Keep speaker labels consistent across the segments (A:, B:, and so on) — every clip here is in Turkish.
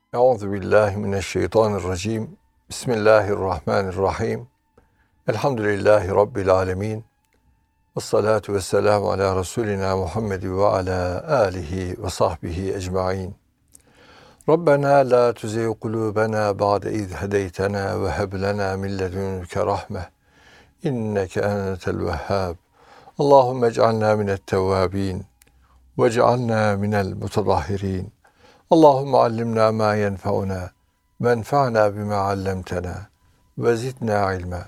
A: Euzu billahi mineşşeytanirracim. Bismillahirrahmanirrahim. Elhamdülillahi Rabbil alemin. Vessalatu vesselamu ala Resulina Muhammed ve ala alihi ve sahbihi ecmain. Rabbena la tuzigh kulubena ba'de iz hedeytena ve heb lena min ledunke rahme. İnneke entel vehhab. Allahumme ec'alna minet tevvabin ve ec'alna minel mutatahhirin. Allahumme allimna ma yenfa'una ve enfa'na bima allamtena ve zidna ilma.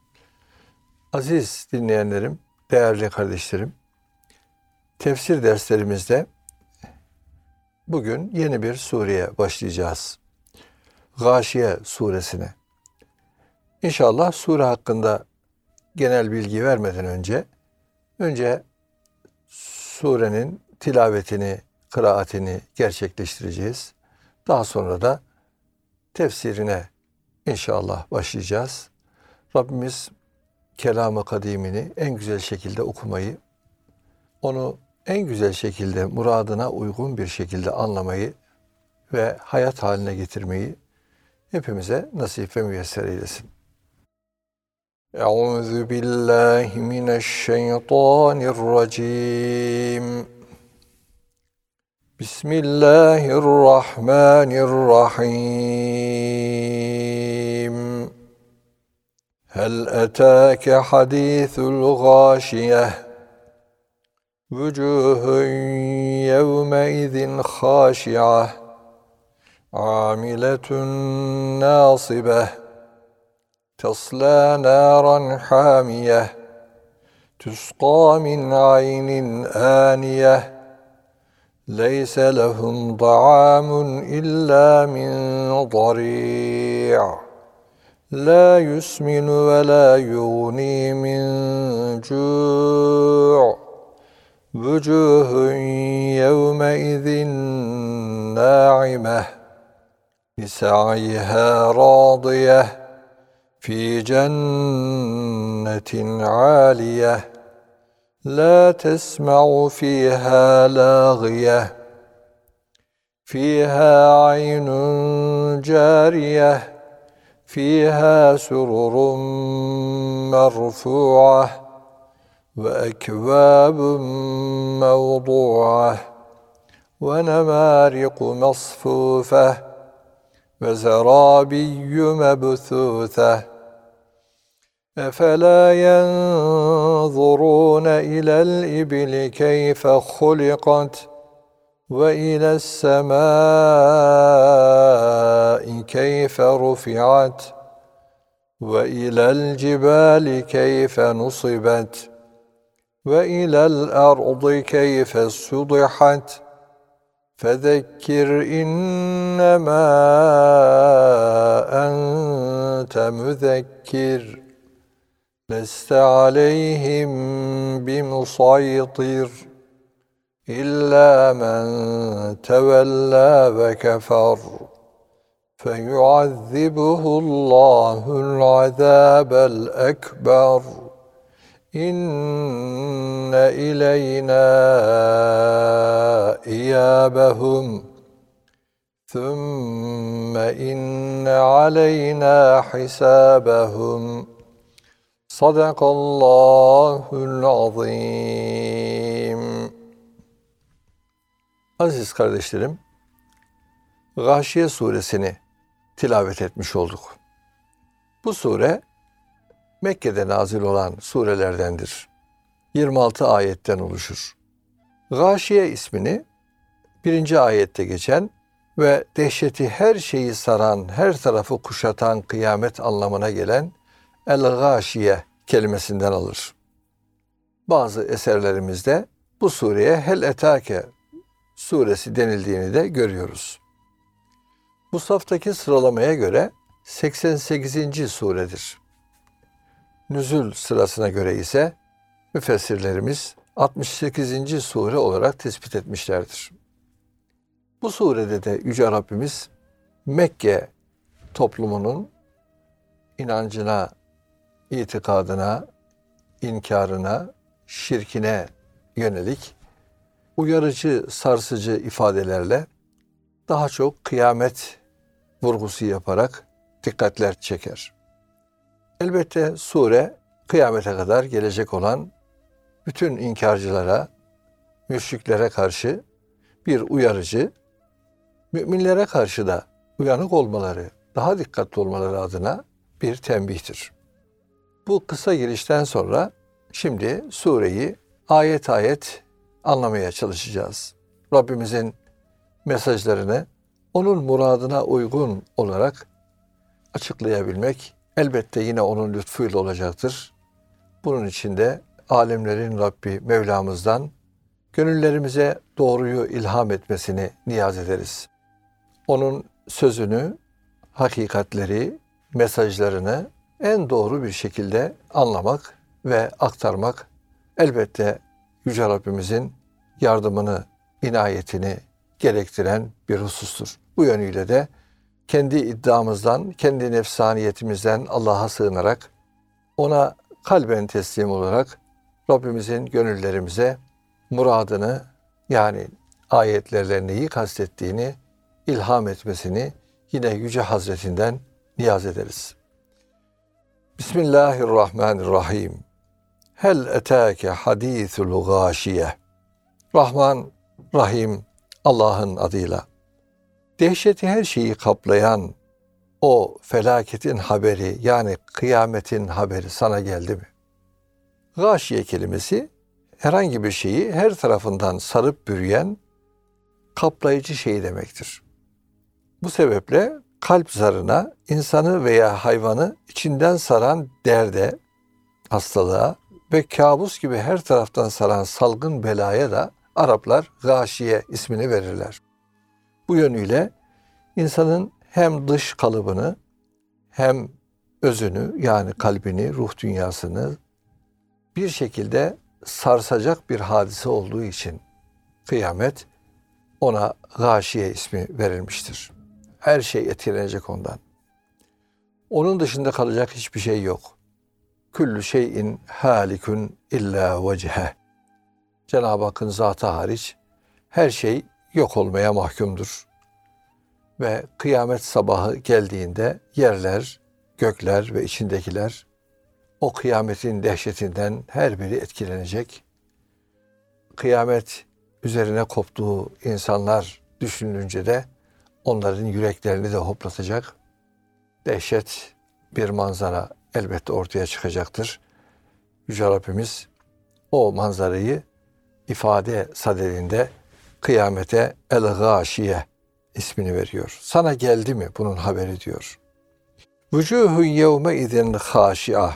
A: Aziz dinleyenlerim, değerli kardeşlerim, tefsir derslerimizde bugün yeni bir sureye başlayacağız. Gâşiye suresine. İnşallah sure hakkında genel bilgi vermeden önce surenin tilavetini, kıraatini gerçekleştireceğiz. Daha sonra da tefsirine inşallah başlayacağız. Rabbimiz kelam-ı kadimini en güzel şekilde okumayı, onu en güzel şekilde muradına uygun bir şekilde anlamayı ve hayat haline getirmeyi hepimize nasip ve müyesser eylesin. Euzu billahi mineşşeytanirracim. Bismillahirrahmanirrahim. Hel etâke hadîthul gâşiyeh. Vücûhun yevmeizin khâşi'ah. Âmiletun nâsibeh. Teslâ nâran hâmiyeh. Tusqâ min aynin âniyeh. لَيْسَ لَهُمْ طَعَامٌ إِلَّا مِنْ ضَرِيعٍ لَا يُسْمِنُ وَلَا يُغْنِي مِنْ جُوعٍ وُجُوهٌ يَوْمَئِذٍ نَاعِمَةٌ لِسَعْيِهَا رَاضِيَةٌ فِي جَنَّةٍ عَالِيَةٍ لَا تَسْمَعُ فِيهَا لَاغِيَةً فِيهَا عَيْنٌ جَارِيَةٌ فِيهَا سُرُرٌ مَرْفُوعَةٌ وَأَكْوَابٌ مَوْضُوعَةٌ وَنَمَارِقُ مَصْفُوفَةٌ وَزَرَابِيُّ مَبْثُوثَةٌ أَفَلَا يَنْظُرُونَ إِلَى الْإِبِلِ كَيْفَ خُلِقَتْ وَإِلَى السَّمَاءِ كَيْفَ رُفِعَتْ وَإِلَى الْجِبَالِ كَيْفَ نُصِبَتْ وَإِلَى الْأَرْضِ كَيْفَ سُطِحَتْ فَذَكِّرْ إِنَّمَا أَنْتَ مُذَكِّرٌ لَسْتَ عَلَيْهِمْ بِمُصَيْطِرٍ إِلَّا مَنْ تَوَلَّى وَكَفَرَ فَيُعَذِّبُهُ اللّٰهُ الْعَذَابَ الْأَكْبَرَ إِنَّ إِلَيْنَا إِيَابَهُمْ ثُمَّ إِنَّ عَلَيْنَا حِسَابَهُمْ Sadakallahul azim. Aziz kardeşlerim, Gâşiye suresini tilavet etmiş olduk. Bu sure Mekke'de nazil olan surelerdendir. 26 ayetten oluşur. Gâşiye ismini 1. ayette geçen ve dehşeti her şeyi saran, her tarafı kuşatan kıyamet anlamına gelen El-Gâşiye kelimesinden alır. Bazı eserlerimizde bu sureye Hel Etâke suresi denildiğini de görüyoruz. Musaftaki sıralamaya göre 88. suredir. Nüzul sırasına göre ise müfessirlerimiz 68. sure olarak tespit etmişlerdir. Bu surede de Yüce Rabbimiz Mekke toplumunun inancına, itikadına, inkarına, şirkine yönelik uyarıcı, sarsıcı ifadelerle daha çok kıyamet vurgusu yaparak dikkatler çeker. Elbette sure kıyamete kadar gelecek olan bütün inkarcılara, müşriklere karşı bir uyarıcı, müminlere karşı da uyanık olmaları, daha dikkatli olmaları adına bir tembihtir. Bu kısa girişten sonra şimdi sureyi ayet ayet anlamaya çalışacağız. Rabbimizin mesajlarını onun muradına uygun olarak açıklayabilmek elbette yine onun lütfuyla olacaktır. Bunun için de alemlerin Rabbi Mevlamızdan gönüllerimize doğruyu ilham etmesini niyaz ederiz. Onun sözünü, hakikatleri, mesajlarını en doğru bir şekilde anlamak ve aktarmak elbette Yüce Rabbimizin yardımını, inayetini gerektiren bir husustur. Bu yönüyle de kendi iddiamızdan, kendi nefsaniyetimizden Allah'a sığınarak, ona kalben teslim olarak Rabbimizin gönüllerimize muradını, yani ayetlerle neyi kastettiğini ilham etmesini yine Yüce Hazretinden niyaz ederiz. Bismillahirrahmanirrahim. Hel etâke hadîthul gâşiye. Rahman, Rahim Allah'ın adıyla. Dehşeti her şeyi kaplayan o felaketin haberi, yani kıyametin haberi sana geldi mi? Gâşiye kelimesi herhangi bir şeyi her tarafından sarıp bürüyen kaplayıcı şey demektir. Bu sebeple kalp zarına insanı veya hayvanı içinden saran derde, hastalığa ve kabus gibi her taraftan saran salgın belaya da Araplar gâşiye ismini verirler. Bu yönüyle insanın hem dış kalıbını hem özünü, yani kalbini, ruh dünyasını bir şekilde sarsacak bir hadise olduğu için kıyamet ona gâşiye ismi verilmiştir. Her şey etkilenecek ondan. Onun dışında kalacak hiçbir şey yok. Küllü şeyin halikun illa vecihe. Cenab-ı Hakk'ın zatı hariç her şey yok olmaya mahkumdur. Ve kıyamet sabahı geldiğinde yerler, gökler ve içindekiler o kıyametin dehşetinden her biri etkilenecek. Kıyamet üzerine koptuğu insanlar düşünülünce de onların yüreklerini de hoplatacak. Dehşet bir manzara elbette ortaya çıkacaktır. Yüce Rabbimiz o manzarayı ifade sadedinde kıyamete el-gâşiye ismini veriyor. Sana geldi mi bunun haberi diyor. Vücuhun yevme idin hâşi'a.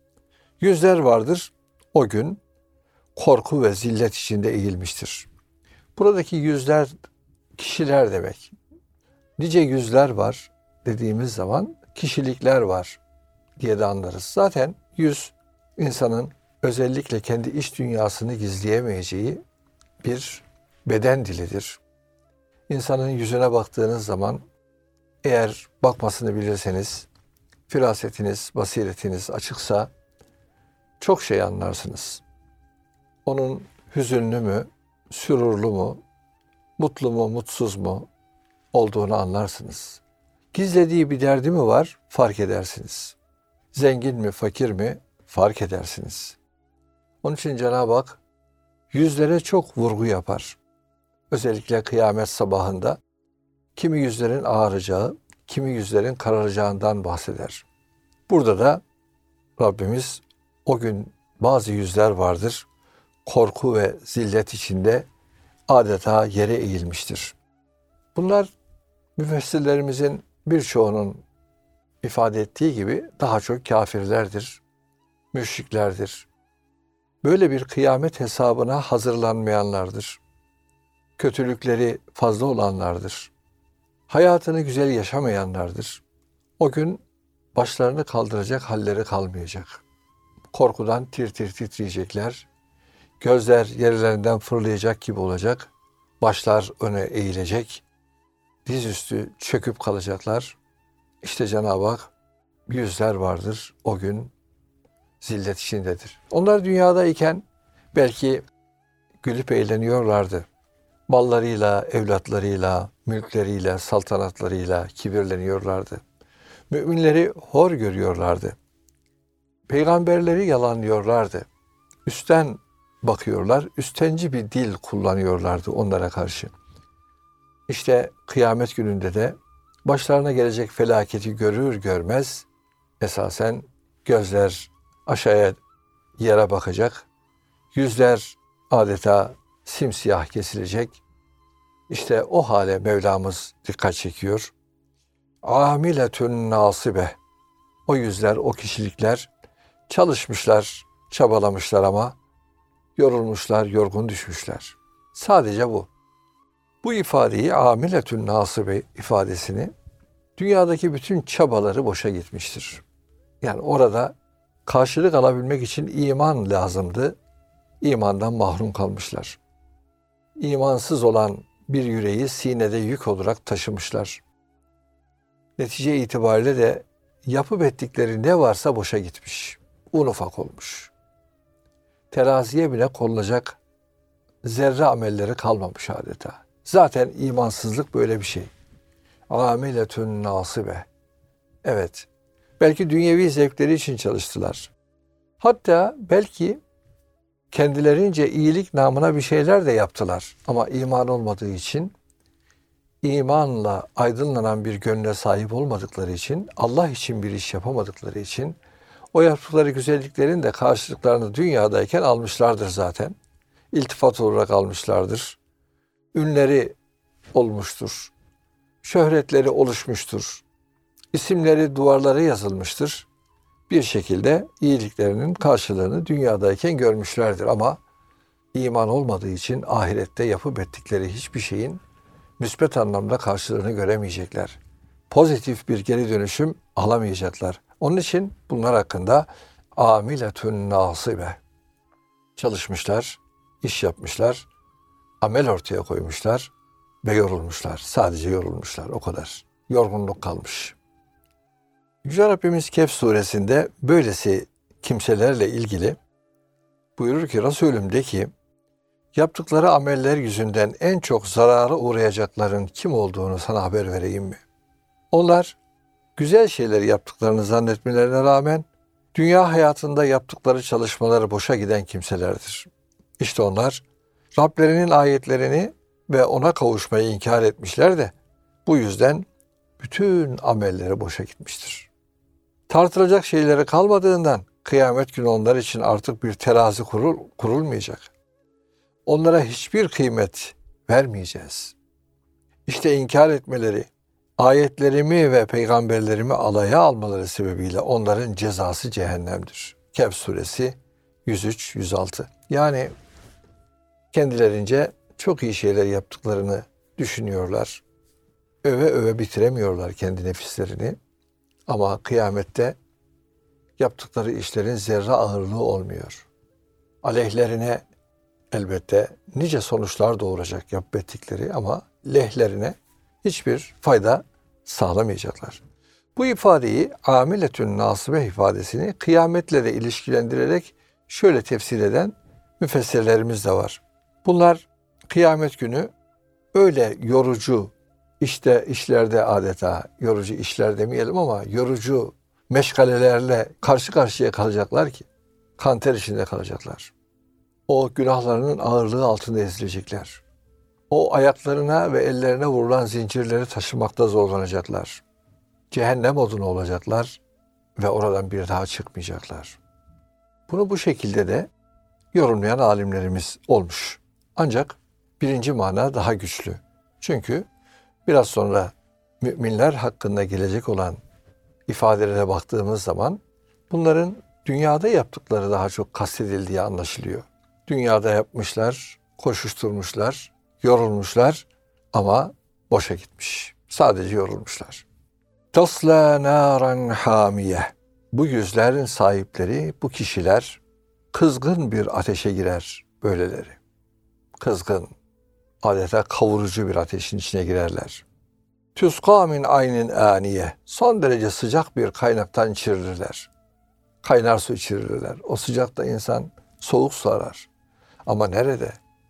A: Yüzler vardır o gün korku ve zillet içinde eğilmiştir. Buradaki yüzler kişiler demek. Nice yüzler var dediğimiz zaman kişilikler var diye de anlarız. Zaten yüz insanın özellikle kendi iç dünyasını gizleyemeyeceği bir beden dilidir. İnsanın yüzüne baktığınız zaman eğer bakmasını bilirseniz, firasetiniz, basiretiniz açıksa çok şey anlarsınız. Onun hüzünlü mü, sürurlu mu, mutlu mu, mutsuz mu olduğunu anlarsınız. Gizlediği bir derdi mi var fark edersiniz. Zengin mi, fakir mi fark edersiniz. Onun için Cenab-ı Hak yüzlere çok vurgu yapar. Özellikle kıyamet sabahında kimi yüzlerin ağaracağı, kimi yüzlerin kararacağından bahseder. Burada da Rabbimiz o gün bazı yüzler vardır, korku ve zillet içinde adeta yere eğilmiştir. Bunlar müfessirlerimizin birçoğunun ifade ettiği gibi daha çok kafirlerdir, müşriklerdir. Böyle bir kıyamet hesabına hazırlanmayanlardır. Kötülükleri fazla olanlardır. Hayatını güzel yaşamayanlardır. O gün başlarını kaldıracak halleri kalmayacak. Korkudan tir tir titreyecekler. Gözler yerlerinden fırlayacak gibi olacak. Başlar öne eğilecek. Dizüstü çöküp kalacaklar. İşte Cenab-ı Hak yüzler vardır o gün zillet içindedir. Onlar dünyadayken belki gülüp eğleniyorlardı. Mallarıyla, evlatlarıyla, mülkleriyle, saltanatlarıyla kibirleniyorlardı. Müminleri hor görüyorlardı. Peygamberleri yalanlıyorlardı. Üstten bakıyorlar, üstenci bir dil kullanıyorlardı onlara karşı. İşte kıyamet gününde de başlarına gelecek felaketi görür görmez esasen gözler aşağıya yere bakacak, yüzler adeta simsiyah kesilecek. İşte o hale Mevlamız dikkat çekiyor. Amiletün nasibe. O yüzler, o kişilikler çalışmışlar, çabalamışlar ama yorulmuşlar, yorgun düşmüşler. Sadece bu. Bu ifadeyi amiletün nasibe ifadesini dünyadaki bütün çabaları boşa gitmiştir. Yani orada karşılık alabilmek için iman lazımdı. İmandan mahrum kalmışlar. İmansız olan bir yüreği sinede yük olarak taşımışlar. Netice itibariyle de yapıp ettikleri ne varsa boşa gitmiş. Un ufak olmuş. Teraziye bile konulacak zerre amelleri kalmamış adeta. Zaten imansızlık böyle bir şey. Amiletün nasibe. Evet. Belki dünyevi zevkleri için çalıştılar. Hatta belki kendilerince iyilik namına bir şeyler de yaptılar. Ama iman olmadığı için, imanla aydınlanan bir gönle sahip olmadıkları için, Allah için bir iş yapamadıkları için, o yaptıkları güzelliklerin de karşılıklarını dünyadayken almışlardır zaten. İltifat olarak almışlardır. Ünleri olmuştur. Şöhretleri oluşmuştur. İsimleri duvarlara yazılmıştır. Bir şekilde iyiliklerinin karşılığını dünyadayken görmüşlerdir ama iman olmadığı için ahirette yapıp ettikleri hiçbir şeyin müsbet anlamda karşılığını göremeyecekler. Pozitif bir geri dönüşüm alamayacaklar. Onun için bunlar hakkında amiletün nasibe. Çalışmışlar, iş yapmışlar, amel ortaya koymuşlar ve yorulmuşlar. Sadece yorulmuşlar, o kadar. Yorgunluk kalmış. Yüce Rabbimiz Kehf suresinde böylesi kimselerle ilgili buyurur ki Resulüm de ki yaptıkları ameller yüzünden en çok zarara uğrayacakların kim olduğunu sana haber vereyim mi? Onlar güzel şeyler yaptıklarını zannetmelerine rağmen dünya hayatında yaptıkları çalışmaları boşa giden kimselerdir. İşte onlar Rablerinin ayetlerini ve ona kavuşmayı inkar etmişler de bu yüzden bütün amelleri boşa gitmiştir. Tartılacak şeyleri kalmadığından kıyamet günü onlar için artık bir terazi kurulmayacak. Onlara hiçbir kıymet vermeyeceğiz. İşte inkar etmeleri, ayetlerimi ve peygamberlerimi alaya almaları sebebiyle onların cezası cehennemdir. Kehf suresi 103-106. Yani kendilerince çok iyi şeyler yaptıklarını düşünüyorlar. Öve öve bitiremiyorlar kendi nefislerini. Ama kıyamette yaptıkları işlerin zerre ağırlığı olmuyor. Aleyhlerine elbette nice sonuçlar doğuracak yapıp ettikleri ama lehlerine hiçbir fayda sağlamayacaklar. Bu ifadeyi amiletün nasibe ifadesini kıyametle de ilişkilendirerek şöyle tefsir eden müfessirlerimiz de var. Bunlar kıyamet günü öyle yorucu işlerde adeta yorucu işler demeyelim ama yorucu meşgalelerle karşı karşıya kalacaklar ki kanter içinde kalacaklar. O günahlarının ağırlığı altında ezilecekler. O ayaklarına ve ellerine vurulan zincirleri taşımakta zorlanacaklar. Cehennem odunu olacaklar ve oradan bir daha çıkmayacaklar. Bunu bu şekilde de yorumlayan alimlerimiz olmuş. Ancak birinci mana daha güçlü. Çünkü biraz sonra müminler hakkında gelecek olan ifadelere baktığımız zaman bunların dünyada yaptıkları daha çok kastedildiği anlaşılıyor. Dünyada yapmışlar, koşuşturmuşlar, yorulmuşlar ama boşa gitmiş. Sadece yorulmuşlar. Tasla naran hamiye. Bu yüzlerin sahipleri, bu kişiler kızgın bir ateşe girer böyleleri. Kızgın, adeta kavurucu bir ateşin içine girerler. Tüska min aynin aniye. Son derece sıcak bir kaynaktan içirirler. Kaynar su içirirler. O sıcakta insan soğuk su arar. Ama nerede?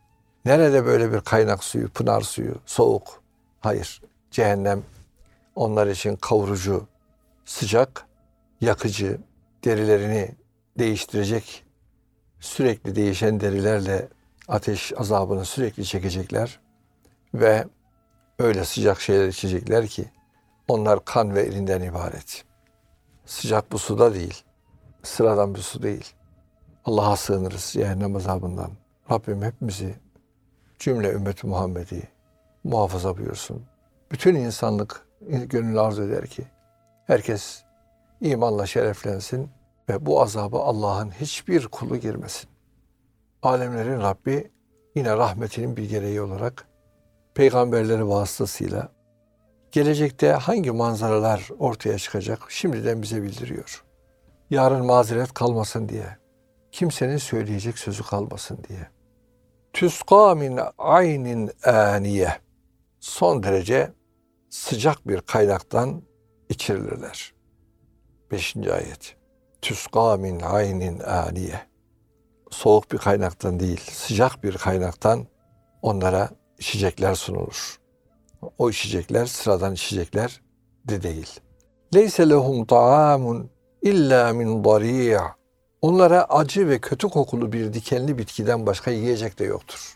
A: Nerede böyle bir kaynak suyu, pınar suyu, soğuk? Hayır. Cehennem onlar için kavurucu, sıcak, yakıcı, derilerini değiştirecek, sürekli değişen derilerle ateş azabını sürekli çekecekler ve öyle sıcak şeyler içecekler ki onlar kan ve irinden ibaret. Sıcak bu suda değil, sıradan bir su değil. Allah'a sığınırız cehennem azabından. Rabbim hepimizi, cümle ümmeti Muhammed'i muhafaza buyursun. Bütün insanlık gönül arzu eder ki herkes imanla şereflensin ve bu azaba Allah'ın hiçbir kulu girmesin. Alemlerin Rabbi yine rahmetinin bir gereği olarak peygamberleri vasıtasıyla gelecekte hangi manzaralar ortaya çıkacak şimdiden bize bildiriyor. Yarın mazeret kalmasın diye, kimsenin söyleyecek sözü kalmasın diye. Tüska min aynin aniye. Son derece sıcak bir kaynaktan içirilirler. 5. ayet. Tüska min aynin aniye. Soğuk bir kaynaktan değil, sıcak bir kaynaktan onlara içecekler sunulur. O içecekler sıradan içecekler de değil. Leyse lehum ta'amun illa min dari'. Onlara acı ve kötü kokulu bir dikenli bitkiden başka yiyecek de yoktur.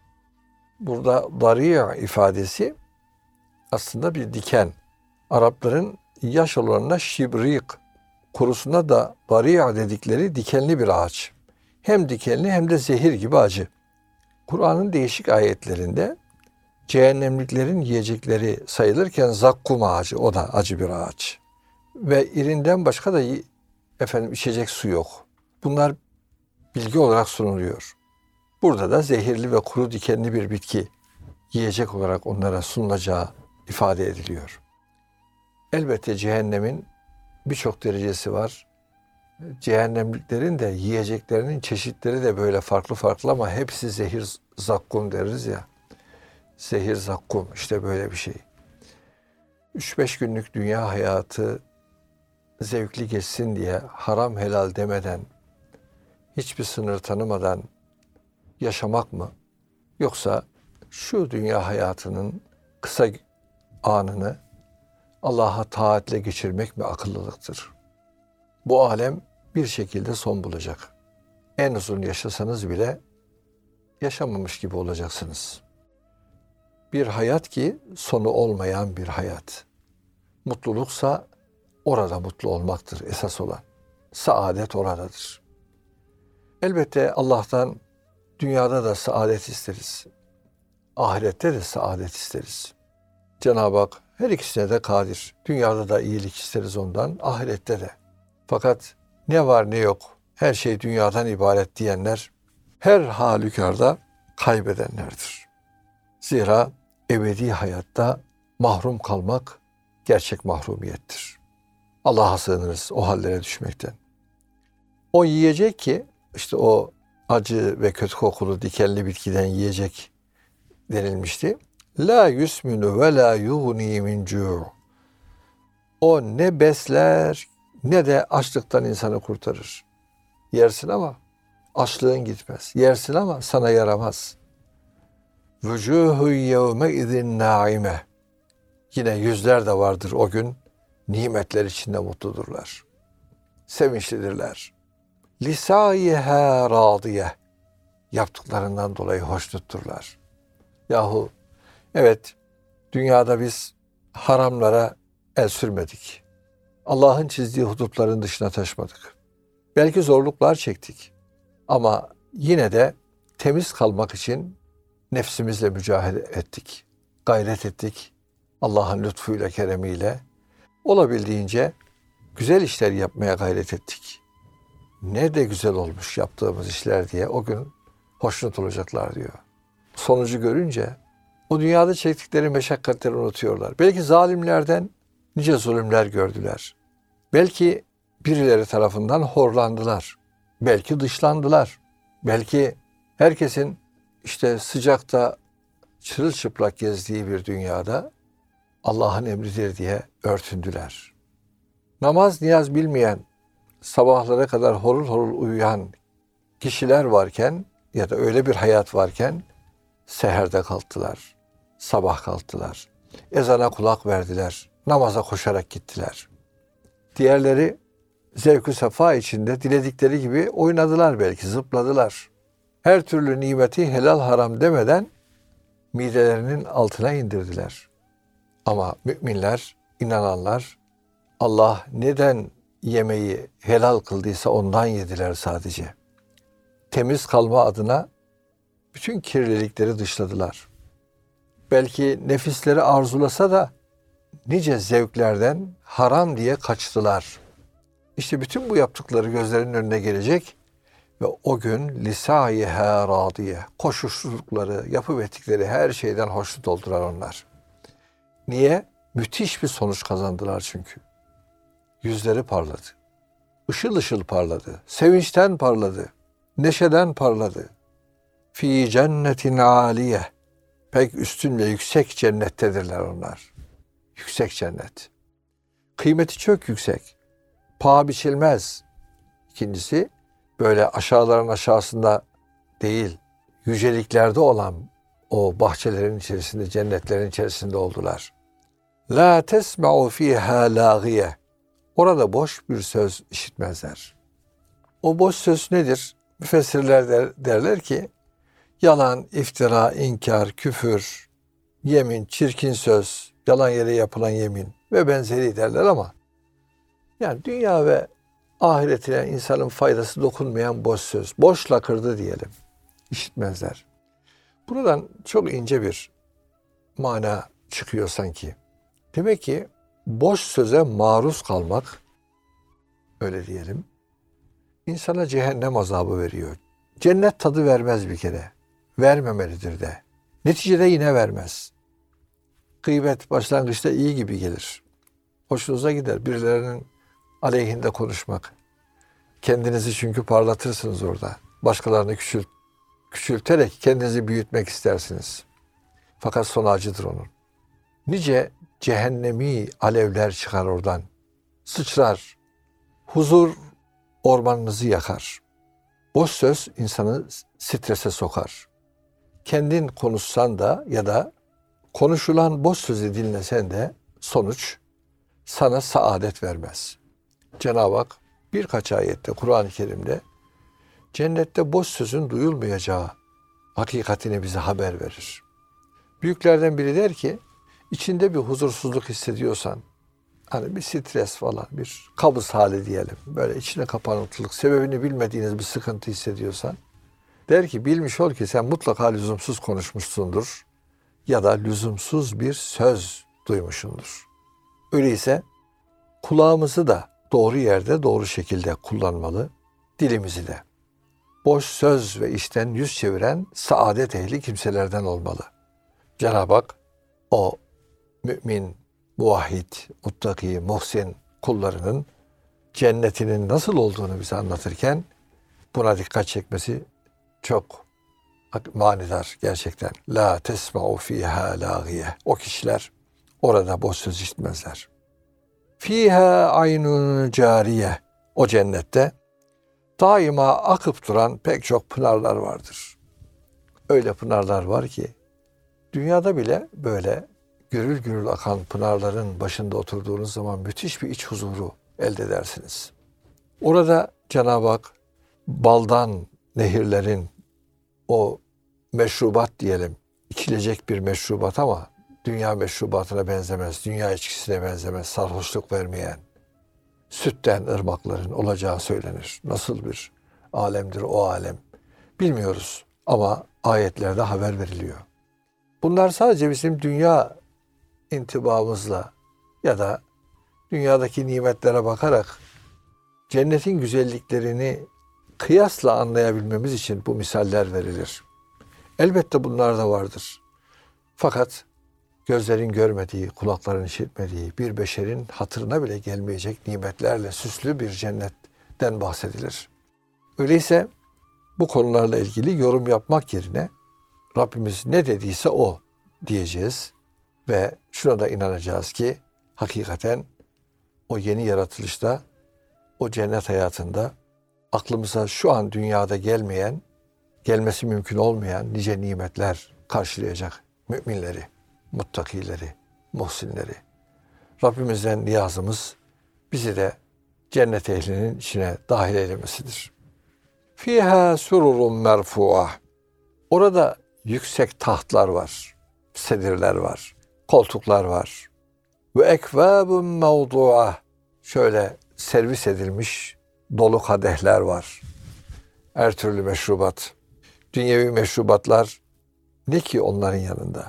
A: Burada dari' ifadesi aslında bir diken. Arapların yaş olanına şibrik, kurusuna da dari' dedikleri dikenli bir ağaç. Hem dikenli hem de zehir gibi acı. Kur'an'ın değişik ayetlerinde cehennemliklerin yiyecekleri sayılırken zakkum ağacı, o da acı bir ağaç. Ve irinden başka da içecek su yok. Bunlar bilgi olarak sunuluyor. Burada da zehirli ve kuru dikenli bir bitki yiyecek olarak onlara sunulacağı ifade ediliyor. Elbette cehennemin birçok derecesi var. Cehennemliklerin de yiyeceklerinin çeşitleri de böyle farklı farklı ama hepsi zehir zakkum deriz ya. Zehir zakkum işte böyle bir şey. 3-5 günlük dünya hayatı zevkli geçsin diye haram helal demeden, hiçbir sınır tanımadan yaşamak mı? Yoksa şu dünya hayatının kısa anını Allah'a taatle geçirmek mi akıllılıktır? Bu alem bir şekilde son bulacak. En uzun yaşasanız bile yaşamamış gibi olacaksınız. Bir hayat ki sonu olmayan bir hayat. Mutluluksa orada mutlu olmaktır esas olan. Saadet oradadır. Elbette Allah'tan dünyada da saadet isteriz. Ahirette de saadet isteriz. Cenab-ı Hak her ikisine de kadir. Dünyada da iyilik isteriz ondan, ahirette de. Fakat ne var ne yok, her şey dünyadan ibaret diyenler her halükarda kaybedenlerdir. Zira ebedi hayatta mahrum kalmak gerçek mahrumiyettir. Allah'a sığınırız o hallere düşmekten. O yiyecek ki işte o acı ve kötü kokulu dikenli bitkiden yiyecek denilmişti. La yusminu ve la yughni min cu'. O ne besler ne de açlıktan insanı kurtarır. Yersin ama açlığın gitmez. Yersin ama sana yaramaz. Vücuhu yevme izin naime. Yine yüzler de vardır o gün. Nimetler içinde mutludurlar. Sevinçlidirler. Lisâyiha râdiye. Yaptıklarından dolayı hoşnutturlar. Yahu evet, dünyada biz haramlara el sürmedik. Allah'ın çizdiği hudutların dışına taşmadık. Belki zorluklar çektik. Ama yine de temiz kalmak için nefsimizle mücadele ettik. Gayret ettik. Allah'ın lütfuyla, keremiyle olabildiğince güzel işler yapmaya gayret ettik. Ne de güzel olmuş yaptığımız işler diye o gün hoşnut olacaklar diyor. Sonucu görünce o dünyada çektikleri meşakkatleri unutuyorlar. Belki zalimlerden nice zulümler gördüler. Belki birileri tarafından horlandılar. Belki dışlandılar. Belki herkesin işte sıcakta çırılçıplak gezdiği bir dünyada Allah'ın emridir diye örtündüler. Namaz niyaz bilmeyen, sabahlara kadar horul horul uyuyan kişiler varken ya da öyle bir hayat varken Seherde kalktılar, sabah kalktılar, ezana kulak verdiler, namaza koşarak gittiler. Diğerleri zevk-ü sefa içinde diledikleri gibi oynadılar belki, zıpladılar. Her türlü nimeti helal haram demeden midelerinin altına indirdiler. Ama müminler, inananlar, Allah neden yemeği helal kıldıysa ondan yediler sadece. Temiz kalma adına bütün kirlilikleri dışladılar. Belki nefisleri arzulasa da nice zevklerden haram diye kaçtılar. İşte bütün bu yaptıkları gözlerinin önüne gelecek ve o gün lisâyiha râdiye, koşuştukları, yapıp ettikleri her şeyden hoşnut oldular onlar. Niye? Müthiş bir sonuç kazandılar çünkü. Yüzleri parladı. Işıl ışıl parladı. Sevinçten parladı. Neşeden parladı. Fî cennetin âliye. Pek üstün ve yüksek cennettedirler onlar. Yüksek cennet. Kıymeti çok yüksek. Paha biçilmez. İkincisi, böyle aşağıların aşağısında değil, yüceliklerde olan o bahçelerin içerisinde, cennetlerin içerisinde oldular. La tesma'u fiha lâgiye. Orada boş bir söz işitmezler. O boş söz nedir? Müfessirler derler ki, yalan, iftira, inkar, küfür, yemin, çirkin söz, yalan yere yapılan yemin ve benzeri derler ama yani dünya ve ahiretine insanın faydası dokunmayan boş söz, boş lakırdı diyelim, işitmezler. Buradan çok ince bir mana çıkıyor sanki. Demek ki boş söze maruz kalmak, öyle diyelim, insana cehennem azabı veriyor. Cennet tadı vermez bir kere. Vermemelidir de. Neticede yine vermez. Gıybet başlangıçta iyi gibi gelir. Hoşunuza gider. Birilerinin aleyhinde konuşmak. Kendinizi çünkü parlatırsınız orada. Başkalarını küçülterek kendinizi büyütmek istersiniz. Fakat sonu acıdır onun. Nice cehennemi alevler çıkar oradan. Sıçrar. Huzur ormanınızı yakar. Boş söz insanı strese sokar. Kendin konuşsan da ya da konuşulan boş sözü dinlesen de sonuç sana saadet vermez. Cenab-ı Hak birkaç ayette Kur'an-ı Kerim'de cennette boş sözün duyulmayacağı hakikatini bize haber verir. Büyüklerden biri der ki, içinde bir huzursuzluk hissediyorsan, hani bir stres falan, bir kabız hali diyelim, böyle içine kapanıklılık, sebebini bilmediğiniz bir sıkıntı hissediyorsan, der ki bilmiş ol ki sen mutlaka lüzumsuz konuşmuşsundur ya da lüzumsuz bir söz duymuşsundur. Öyleyse kulağımızı da doğru yerde, doğru şekilde kullanmalı, dilimizi de. Boş söz ve işten yüz çeviren saadet ehli kimselerden olmalı. Cenab-ı Hak o mümin, muvahhid, muttaki, muhsin kullarının cennetinin nasıl olduğunu bize anlatırken buna dikkat çekmesi çok manidar gerçekten. La tesma'u fiha lâgiye. O kişiler orada boş söz işitmezler. Fiha aynun cariye. O cennette daima akıp duran pek çok pınarlar vardır. Öyle pınarlar var ki dünyada bile böyle gürül gürül akan pınarların başında oturduğunuz zaman müthiş bir iç huzuru elde edersiniz. Orada Cenab-ı Hak baldan nehirlerin o meşrubat diyelim, içilecek bir meşrubat ama dünya meşrubatına benzemez, dünya içkisine benzemez, sarhoşluk vermeyen, sütten ırmakların olacağı söylenir. Nasıl bir alemdir o alem bilmiyoruz ama ayetlerde haber veriliyor. Bunlar sadece bizim dünya intibamızla ya da dünyadaki nimetlere bakarak cennetin güzelliklerini kıyasla anlayabilmemiz için bu misaller verilir. Elbette bunlar da vardır. Fakat gözlerin görmediği, kulakların işitmediği, bir beşerin hatırına bile gelmeyecek nimetlerle süslü bir cennetten bahsedilir. Öyleyse bu konularla ilgili yorum yapmak yerine Rabbimiz ne dediyse o diyeceğiz ve şuna da inanacağız ki hakikaten o yeni yaratılışta, o cennet hayatında aklımıza şu an dünyada gelmeyen, gelmesi mümkün olmayan nice nimetler karşılayacak müminleri, muttakileri, muhsinleri. Rabbimizden niyazımız bizi de cennet ehlinin içine dahil eylemesidir. Fiha sururun merfu'a. Orada yüksek tahtlar var, sedirler var, koltuklar var. Ve ekvabun mevdu'a. Şöyle servis edilmiş dolu kadehler var. Her türlü meşrubat. Dünyevi meşrubatlar ne ki onların yanında?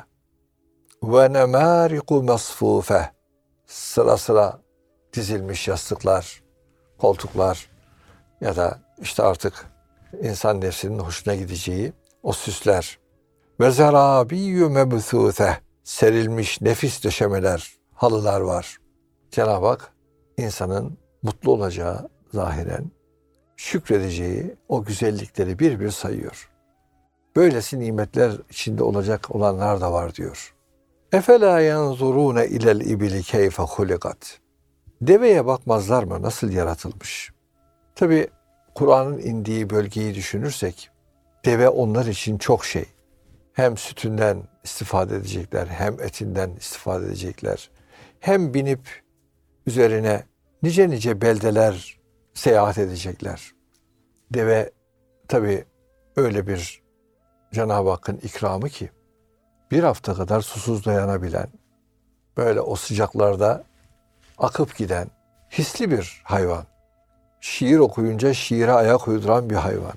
A: Ve nemâriku masfûfe. Sıra sıra dizilmiş yastıklar, koltuklar ya da işte artık insan nefsinin hoşuna gideceği o süsler. Ve zerâbiyyü mebthûfe. Serilmiş nefis döşemeler, halılar var. Cenab-ı Hak insanın mutlu olacağı zahiren, şükredeceği o güzellikleri bir bir sayıyor. Böylesi nimetler içinde olacak olanlar da var diyor. Efela yanzurune ilel ibili keyfe hulikat. Deveye bakmazlar mı nasıl yaratılmış? Tabi Kur'an'ın indiği bölgeyi düşünürsek deve onlar için çok şey. Hem sütünden istifade edecekler, hem etinden istifade edecekler. Hem binip üzerine nice nice beldeler seyahat edecekler. Deve tabi öyle bir Cenab-ı Hakk'ın ikramı ki bir hafta kadar susuz dayanabilen, böyle o sıcaklarda akıp giden hisli bir hayvan. Şiir okuyunca şiire ayak uyduran bir hayvan.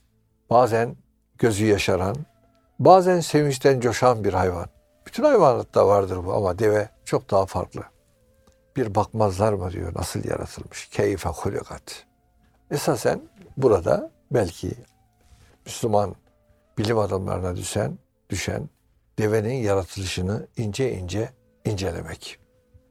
A: Bazen gözü yaşaran, bazen sevinçten coşan bir hayvan. Bütün hayvanatta vardır bu ama deve çok daha farklı. Bir bakmazlar mı diyor nasıl yaratılmış. Keyfe hulikat. Esasen burada belki Müslüman bilim adamlarına düşen devenin yaratılışını ince ince incelemek.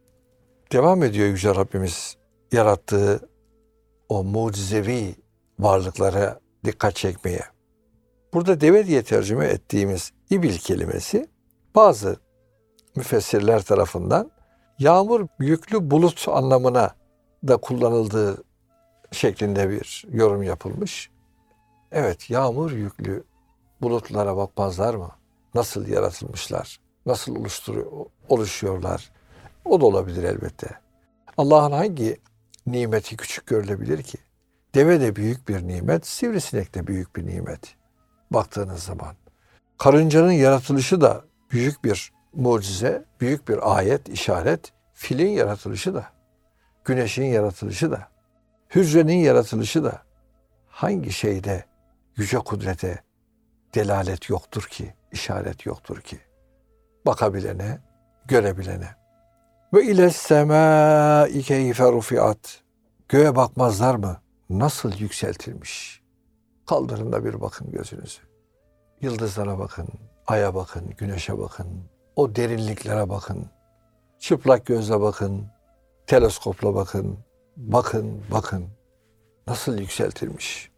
A: Devam ediyor Yüce Rabbimiz yarattığı o mucizevi varlıklara dikkat çekmeye. Burada deve diye tercüme ettiğimiz ibil kelimesi bazı müfessirler tarafından yağmur yüklü bulut anlamına da kullanıldığı şeklinde bir yorum yapılmış. Evet, yağmur yüklü bulutlara bakmazlar mı? Nasıl yaratılmışlar? Nasıl oluşuyorlar? O da olabilir elbette. Allah'ın hangi nimeti küçük görülebilir ki? Deve de büyük bir nimet, sivrisinek de büyük bir nimet. Baktığınız zaman. Karıncanın yaratılışı da büyük bir mucize, büyük bir ayet, işaret. Filin yaratılışı da, güneşin yaratılışı da, hücrenin yaratılışı da hangi şeyde yüce kudrete delalet yoktur ki, işaret yoktur ki? Bakabilene, görebilene. Ve ile semâi keyfe rufiat. Göğe bakmazlar mı? Nasıl yükseltilmiş? Kaldırın da bir bakın gözünüzü. Yıldızlara bakın, aya bakın, güneşe bakın. O derinliklere bakın. Çıplak gözle bakın, teleskopla bakın. Bakın. Nasıl yükseltilmiş?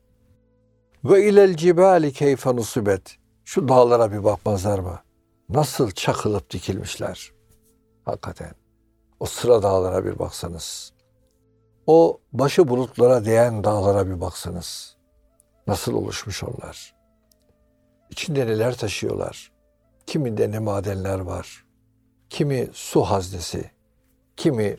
A: Ve ilel cibali keyfe nusibet. Şu dağlara bir bakmazlar mı? Nasıl çakılıp dikilmişler? Hakikaten. O sıra dağlara bir baksanız. O başı bulutlara değen dağlara bir baksanız. Nasıl oluşmuş onlar? İçinde neler taşıyorlar? Kiminde ne madenler var? Kimi su haznesi, kimi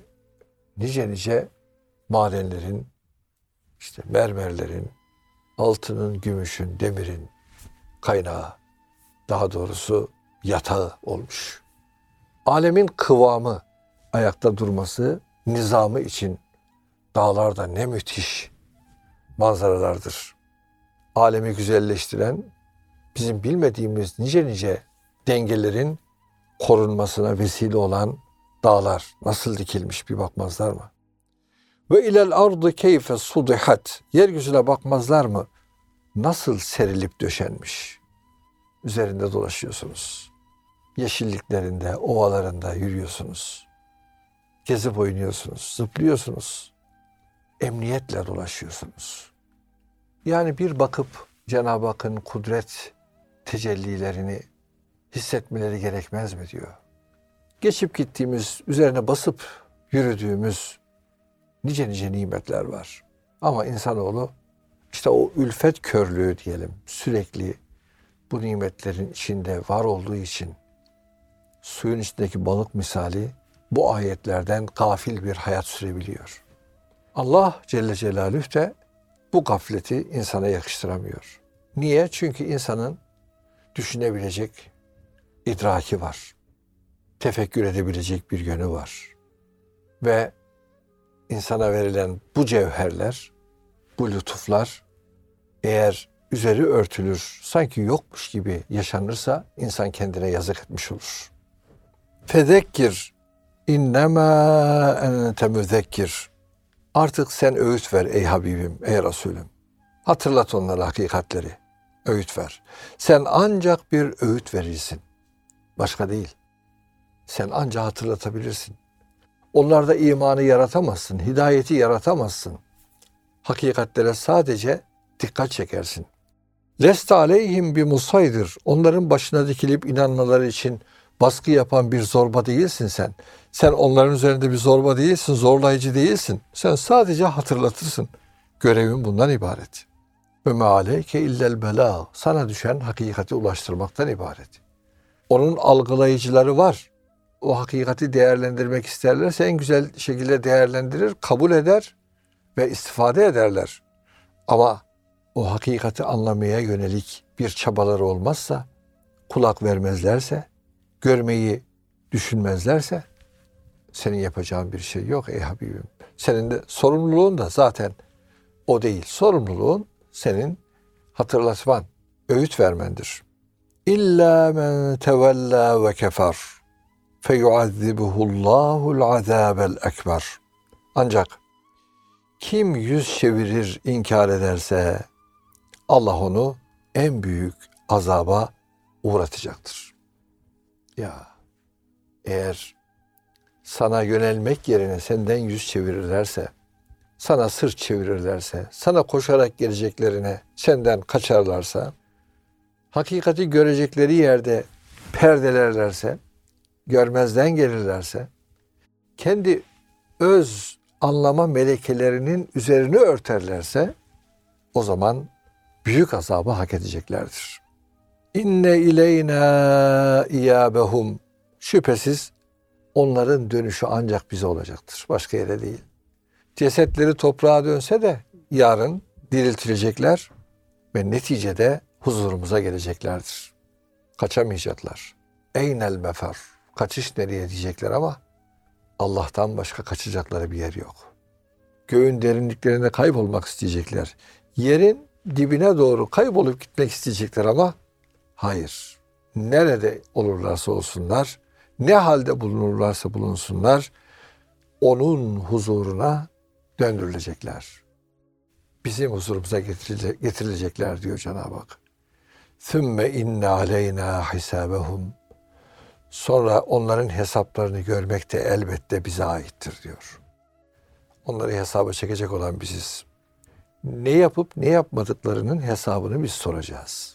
A: nice madenlerin, işte mermerlerin, altının, gümüşün, demirin kaynağı, daha doğrusu yatağı olmuş. Alemin kıvamı, ayakta durması, nizamı için dağlarda ne müthiş manzaralardır. Alemi güzelleştiren, bizim bilmediğimiz nice dengelerin korunmasına vesile olan dağlar nasıl dikilmiş bir bakmazlar mı? Ve ilel ardı keyfe sudihat. Yeryüzüne bakmazlar mı? Nasıl serilip döşenmiş? Üzerinde dolaşıyorsunuz. Yeşilliklerinde, ovalarında yürüyorsunuz. Gezip oynuyorsunuz, zıplıyorsunuz. Emniyetle dolaşıyorsunuz. Yani bir bakıp Cenab-ı Hakk'ın kudret tecellilerini hissetmeleri gerekmez mi diyor. Geçip gittiğimiz, üzerine basıp yürüdüğümüz nice nimetler var. Ama insanoğlu işte o ülfet körlüğü diyelim, sürekli bu nimetlerin içinde var olduğu için suyun içindeki balık misali bu ayetlerden gafil bir hayat sürebiliyor. Allah Celle Celaluhu de bu gafleti insana yakıştıramıyor. Niye? Çünkü insanın düşünebilecek idraki var. Tefekkür edebilecek bir yönü var. Ve insana verilen bu cevherler, bu lütuflar eğer üzeri örtülür, sanki yokmuş gibi yaşanırsa insan kendine yazık etmiş olur. Fezekkir innema ente müzekkir. Artık sen öğüt ver ey Habibim, ey Resulüm. Hatırlat onlara hakikatleri. Öğüt ver. Sen ancak bir öğüt verirsin. Başka değil. Sen ancak hatırlatabilirsin. Onlarda imanı yaratamazsın, hidayeti yaratamazsın. Hakikatlere sadece dikkat çekersin. Leste aleyhim bi musaydir. Onların başına dikilip inanmaları için baskı yapan bir zorba değilsin sen. Sen onların üzerinde bir zorba değilsin, zorlayıcı değilsin. Sen sadece hatırlatırsın. Görevin bundan ibaret. Ve me aleyke illel belâ. Sana düşen hakikati ulaştırmaktan ibaret. Onun algılayıcıları var. O hakikati değerlendirmek isterlerse en güzel şekilde değerlendirir, kabul eder ve istifade ederler. Ama o hakikati anlamaya yönelik bir çabaları olmazsa, kulak vermezlerse, görmeyi düşünmezlerse senin yapacağın bir şey yok ey Habibim. Senin de sorumluluğun da zaten o değil. Sorumluluğun senin hatırlatman, öğüt vermendir. İlla men tevella ve kefer feyuazzibuhullahul azabel ekber. Ancak kim yüz çevirir, inkar ederse Allah onu en büyük azaba uğratacaktır. Ya eğer sana yönelmek yerine senden yüz çevirirlerse, sana sırt çevirirlerse, sana koşarak geleceklerine senden kaçarlarsa, hakikati görecekleri yerde perdelerlerse, görmezden gelirlerse, kendi öz anlama melekelerinin üzerini örterlerse, o zaman büyük azabı hak edeceklerdir. İnne ileyna iyâbehum. Şüphesiz onların dönüşü ancak bize olacaktır. Başka yere değil. Cesetleri toprağa dönse de yarın diriltilecekler ve neticede huzurumuza geleceklerdir. Kaçamayacaklar. Eynel mefer. Kaçış nereye diyecekler ama Allah'tan başka kaçacakları bir yer yok. Göğün derinliklerinde kaybolmak isteyecekler. Yerin dibine doğru kaybolup gitmek isteyecekler ama hayır. Nerede olurlarsa olsunlar, ne halde bulunurlarsa bulunsunlar, onun huzuruna döndürülecekler. Bizim huzurumuza getirilecekler diyor Cenab-ı Hak. ثُمَّ اِنَّ عَلَيْنَا حِسَابَهُمْ. Sonra onların hesaplarını görmek de elbette bize aittir diyor. Onları hesaba çekecek olan biziz. Ne yapıp ne yapmadıklarının hesabını biz soracağız.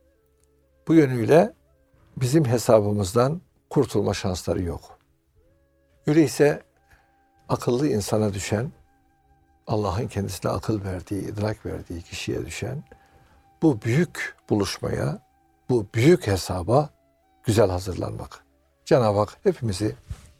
A: Bu yönüyle bizim hesabımızdan kurtulma şansları yok. Öyleyse akıllı insana düşen, Allah'ın kendisine akıl verdiği, idrak verdiği kişiye düşen bu büyük buluşmaya, bu büyük hesaba güzel hazırlanmak. Cenab-ı Hak hepimizi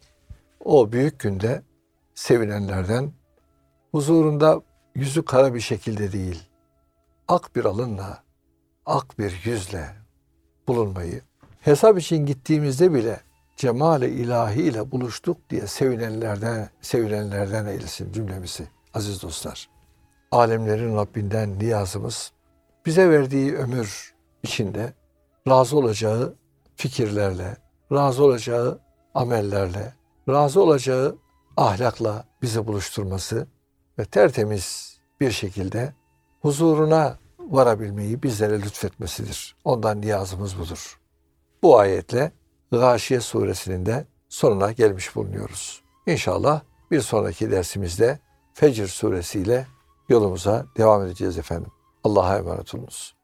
A: o büyük günde sevinenlerden, huzurunda yüzü kara bir şekilde değil, ak bir alınla, ak bir yüzle bulunmayı, hesap için gittiğimizde bile cemal-i ilahi ile buluştuk diye sevinenlerden eylesin cümlemizi aziz dostlar. Alemlerin Rabbinden niyazımız, bize verdiği ömür içinde razı olacağı fikirlerle, razı olacağı amellerle, razı olacağı ahlakla bizi buluşturması ve tertemiz bir şekilde huzuruna varabilmeyi bizlere lütfetmesidir. Ondan niyazımız budur. Bu ayetle Gâşiye suresinin de sonuna gelmiş bulunuyoruz. İnşallah bir sonraki dersimizde Fecr suresiyle yolumuza devam edeceğiz efendim. Allah'a emanet olunuz.